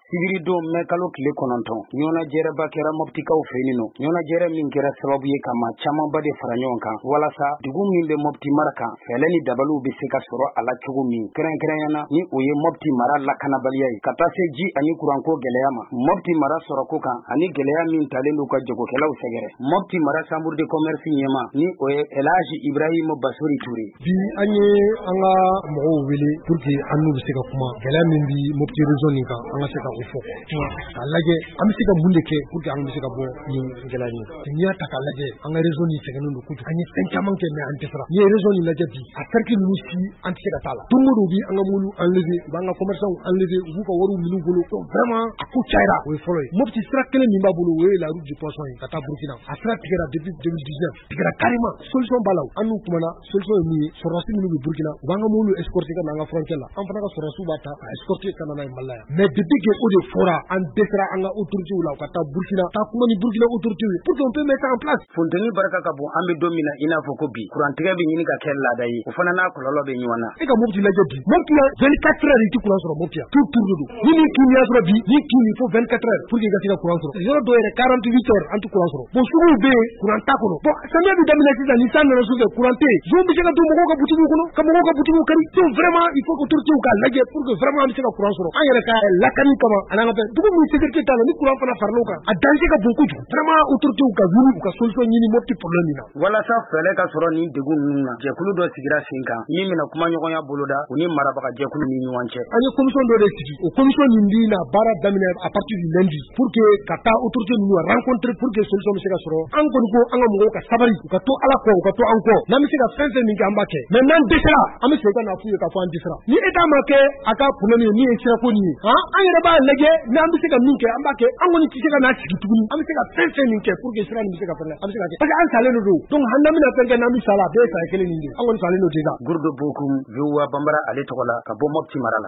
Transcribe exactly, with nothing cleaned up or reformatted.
Sibiri don mɛ kalo tile kɔnɔntɔn ɲɔgɔnna jɛrɛba kɛra mɔptikaw fɛ yen nɔ ɲɔgɔnna jɛrɛ min kɛra sababu ye kama camanba de fara ɲɔgɔn kan walasa dugu min bɛ mɔpti mara kan fɛlɛ ni dabaliw bɛ se ka sɔrɔ a la cogo min kɛrɛnkɛrɛnyana ni o ye mɔpti mara lakanabaliya ye ka taa se ji ani kuranko gɛlɛya ma mɔpti mara sɔrɔko kan ani gɛlɛya min talen n'u ka jagokɛlaw sɛgɛrɛ mɔpti mara chambre de commerce ɲɛma ni o ye Elhaji Ibrahim Basori Ture. Bi an ye an ka mɔgɔw wele pour que an n'u bɛ se ka kuma gɛlɛya min bi mɔpti région nin kan an ka se ka o fɔ k'a lajɛ an bɛ se ka mun de kɛ pour que an bɛ se ka bɔ nin gɛlɛya in n'i y'a ta k'a lajɛ an ka région nin sɛgɛnnen don kojugu an ye fɛn caman kɛ mais an tɛ sara n'i ye région nin lajɛ bi a cercle ninnu si an tɛ se ka taa la don o don bi an ka mulu enlevé u b'an ka commerçants enlevé u b'u ka wariw minnu bolo donc vraiment a ko cayara o ye fɔlɔ ye mɔpti sira kelen min b'a bolo o ye la route du poisson ye ka taa Burkina a sira tigɛra depuis deux mille dix-neuf tigɛra carrément solution b'a la an n'u kumana solution ye min ye sɔrɔdasi minnu bɛ Burkina u b'an ka mulu escorter ka na an ka frontière la an fana ka sɔrɔdasiw b'a ta a escorter ka na n'a ye Mali la yan mais depuis que o de fɔra an dɛsɛra an ka autorités la u ka taa Burkina taa kuma ni Burkina autorités ye pour qu'on peut mettre en place. Funteni barika ka bon an bɛ don min na i n'a fɔ ko bi kurantigɛ bɛ ɲini ka kɛ laada ye o fana n'a kɔlɔlɔ bɛ ɲɔgɔn na. E ka mɔpti lajɛ bi mɔpti la vingt-quatre heures i ti kuran sɔrɔ mɔpti la tout tour de don ni min tun y'a sɔrɔ bi ni tun il faut vingt-quatre heures pour que i ka se ka kuran sɔrɔ yɔrɔ dɔ yɛrɛ quarante-huit heures an tɛ kuran sɔrɔ bon suguw bɛ yen kuran t'a kɔnɔ bon samiya bɛ daminɛ sisan ni san nana su fɛ kuran tɛ yen zon bɛ se ka don mɔgɔw ka butigiw kɔnɔ ka mɔgɔw ka butigiw kari donc vraiment il faut que autorités k'a lajɛ pour que vraiment an bɛ se ka kuran sɔrɔ an yɛrɛ ka lakani kama a n'an ka fɛn dugu min sécurité t'a la ni kuran fana farala o kan a danger ka bon kojugu vraiment autorités ka wuli u ka solution ɲini mɔpti problème min na. walasa fɛlɛ ka sɔrɔ nin degun ninnu na jɛkulu dɔ sigira sen kan min bɛna kuma ɲɔgɔnya boloda u ni marabaga jɛkulu ni ɲɔgɔn cɛ. an ye commission dɔ de sigi o commission nin bi na baara daminɛ à partir du lundi pour que ka taa autorité ninnu a rencontrer pour que solution bɛ se ka sɔrɔ an kɔni ko an ka mɔgɔw ka sabali u ka to ala kɔ u ka to an kɔ n'an bɛ se ka fɛn fɛn min kɛ an b'a kɛ mais n'an dɛsɛra an bɛ segin ka na f'u ye k'a fɔ an dɛsɛra ni état ma kɛ a ka problème ye min ye sirako nin ye han an yɛrɛ b'a lajɛ n'an bɛ se ka min kɛ an b'a kɛ an kɔni tɛ se ka n'a sigi tuguni an bɛ se ka fɛn fɛn min kɛ pour que sira nin bɛ se ka fɛn an bɛ se ka kɛ parce que an salen de don donc an bɛna fɛn kɛ n'an bɛ sa la a bɛɛ ye saya kelen nin de an kɔni salen don déjà. Gourdo Bokoum V O A Bambara ale tɔgɔ la ka bɔ Mopti mara la.